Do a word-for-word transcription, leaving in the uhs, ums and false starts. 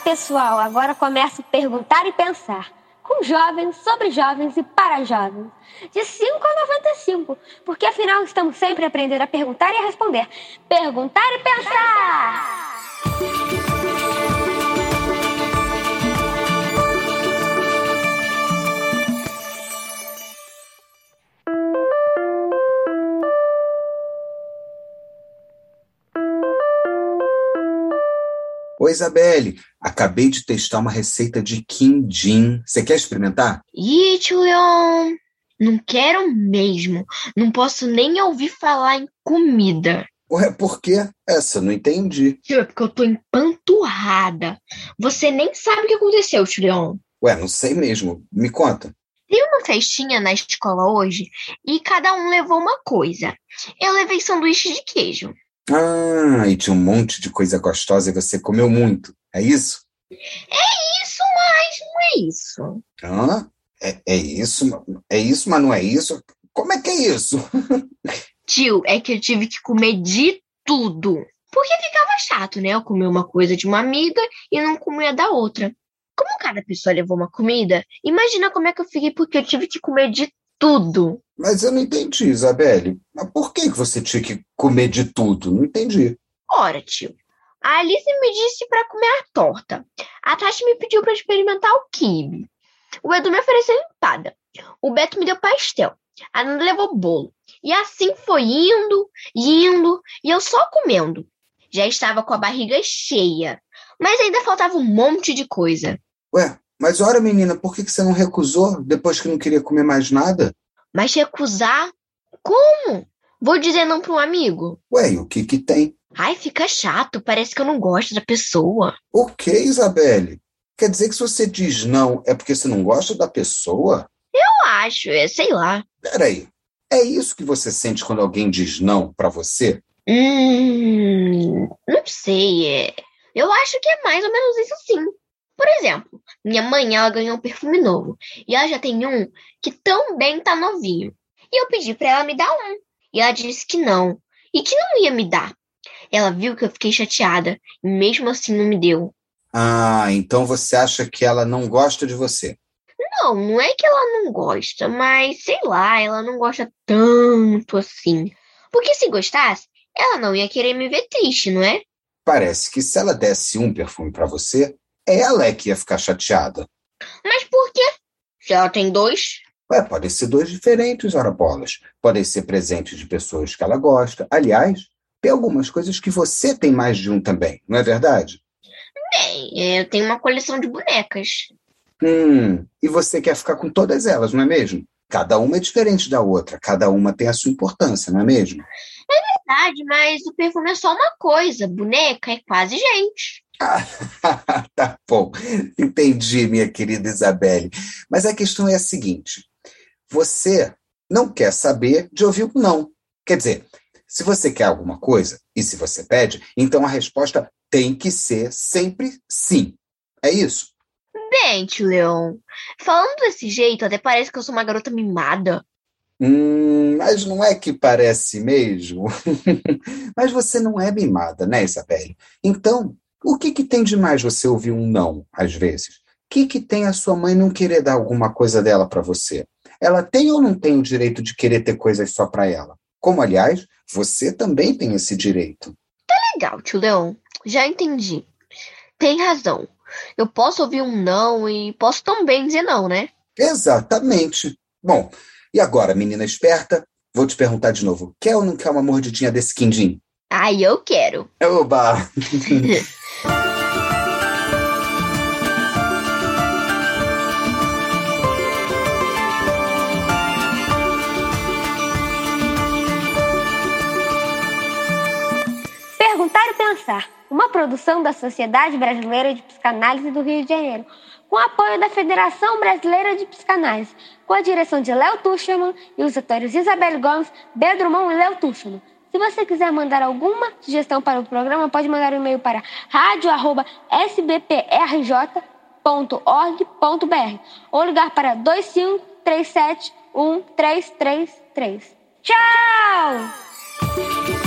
pessoal, agora começa a perguntar e pensar. Com jovens, sobre jovens e para jovens. De cinco a noventa e cinco. Porque afinal estamos sempre aprendendo a perguntar e a responder. Perguntar e pensar! Oi, Isabelle. Acabei de testar uma receita de quindim. Você quer experimentar? Ih, tio Leon, não quero mesmo. Não posso nem ouvir falar em comida. Ué, por quê? Essa eu não entendi. Tio, é porque eu tô empanturrada. Você nem sabe o que aconteceu, tio Leon. Ué, não sei mesmo. Me conta. Teve uma festinha na escola hoje e cada um levou uma coisa. Eu levei sanduíche de queijo. Ah, e tinha um monte de coisa gostosa e você comeu muito. É isso? É isso, mas não é isso. Hã? É, é isso? É isso, mas não é isso? Como é que é isso? Tio, é que eu tive que comer de tudo. Porque ficava chato, né? Eu comer uma coisa de uma amiga e não comer da outra. Como cada pessoa levou uma comida, imagina como é que eu fiquei porque eu tive que comer de tudo. Mas eu não entendi, Isabelle. Mas por que que você tinha que comer de tudo? Não entendi. Ora, tio, a Alice me disse para comer a torta. A Tati me pediu para experimentar o quibe. O Edu me ofereceu empada. O Beto me deu pastel. A Nanda levou bolo. E assim foi indo, indo, e eu só comendo. Já estava com a barriga cheia, mas ainda faltava um monte de coisa. Ué, mas ora, menina, por que que você não recusou depois que não queria comer mais nada? Mas recusar? Como? Vou dizer não para um amigo? Ué, e o que que tem? Ai, fica chato, parece que eu não gosto da pessoa. O que, Isabelle? Quer dizer que se você diz não é porque você não gosta da pessoa? Eu acho, é, sei lá. Peraí, é isso que você sente quando alguém diz não pra você? Hum, não sei, é... eu acho que é mais ou menos isso sim. Por exemplo, minha mãe, ela ganhou um perfume novo. E ela já tem um que também tá novinho. E eu pedi pra ela me dar um. E ela disse que não. E que não ia me dar. Ela viu que eu fiquei chateada. E mesmo assim não me deu. Ah, então você acha que ela não gosta de você? Não, não é que ela não gosta. Mas, sei lá, ela não gosta tanto assim. Porque se gostasse, ela não ia querer me ver triste, não é? Parece que se ela desse um perfume pra você, ela é que ia ficar chateada. Mas por quê? Se ela tem dois... Ué, podem ser dois diferentes, ora bolas. Podem ser presentes de pessoas que ela gosta. Aliás, tem algumas coisas que você tem mais de um também, não é verdade? Bem, eu tenho uma coleção de bonecas. Hum, e você quer ficar com todas elas, não é mesmo? Cada uma é diferente da outra, cada uma tem a sua importância, não é mesmo? É verdade, mas o perfume é só uma coisa, boneca é quase gente. Ah, tá bom, entendi, minha querida Isabelle. Mas a questão é a seguinte, você não quer saber de ouvir o não. Quer dizer, se você quer alguma coisa, e se você pede, então a resposta tem que ser sempre sim. É isso? Bem, tio Leon, falando desse jeito, até parece que eu sou uma garota mimada. Hum, mas não é que parece mesmo? Mas você não é mimada, né, Isabelle? Então, o que que tem de mais você ouvir um não, às vezes? O que que tem a sua mãe não querer dar alguma coisa dela para você? Ela tem ou não tem o direito de querer ter coisas só para ela? Como, aliás, você também tem esse direito. Legal, tio Leon, já entendi. Tem razão. Eu posso ouvir um não e posso também dizer não, né? Exatamente. Bom, e agora, menina esperta, vou te perguntar de novo. Quer ou não quer uma mordidinha desse quindim? Ai, eu quero. Oba! Perguntar e pensar. Uma produção da Sociedade Brasileira de Psicanálise do Rio de Janeiro, com apoio da Federação Brasileira de Psicanálise, com a direção de Léo Tuchman e os atores Isabelle Gomes, Pedro Drummond e Léo Tuchman. Se você quiser mandar alguma sugestão para o programa, pode mandar um e-mail para rádio arroba s b p r j ponto org ponto b r ou ligar para dois cinco três sete um três três três. Tchau!